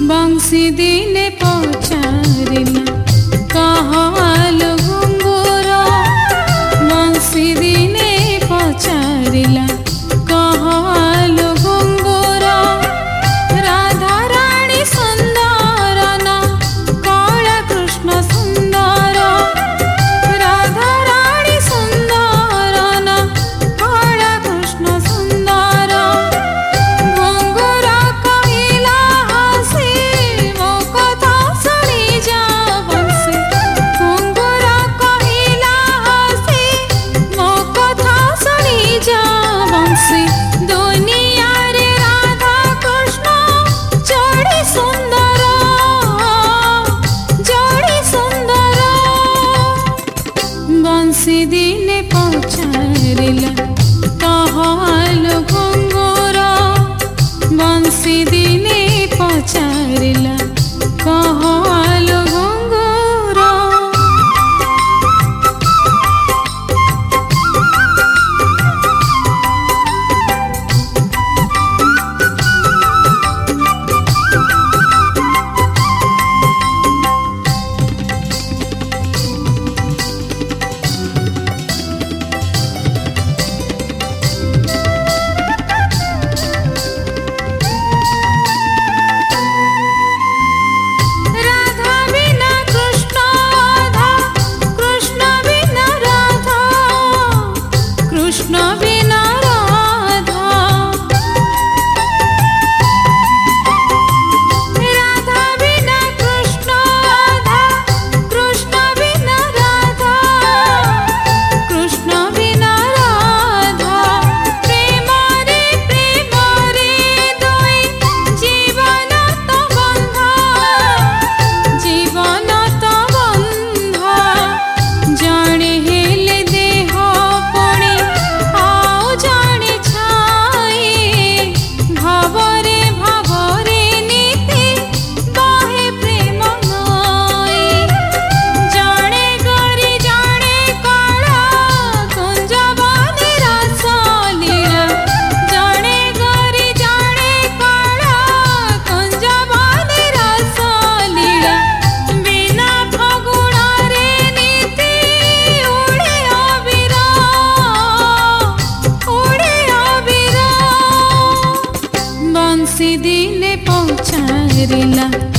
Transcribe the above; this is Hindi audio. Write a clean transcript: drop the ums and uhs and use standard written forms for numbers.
बंसी दिने पचारिला कहलो घुंगुर बंसी दिने पचारिला कहलो घुंगुर राधा रानी सुंदर ना कला कृष्ण सुंदर राधा रानी सुंदर ना कला कृष्ण सुंदर घुंगुर कहिला हसी मो कथा सुनी जा बंसी घुंगुर कहिला हसी मो कथा सुनी जा बंसी दुनिया रे राधा कृष्ण जोड़ी सुंदर बंसी दिने पचारिला कहलो घुंगुर बंसी दिने पचारिला कहलो घुंगुर राधा बिना कृष्ण आधा कृष्ण बिना राधा कृष्ण बिना राधा राधा बिना कृष्ण आधा कृष्ण बिना राधा कृष्ण बिना राधा प्रेम रे दुई जीवन तो बंधा जीवन तो बंधा जाने हेले देह पुणी आओ जाने छाई भावरे नीति बाहे प्रेम नई जाने गरी जाने कला कुंजवानी रस लीला जाने गरी जाने कला कुंजवानी रस लीला बिना फगुण रे नीति उड़े अबीर बंसी दिने पचारिला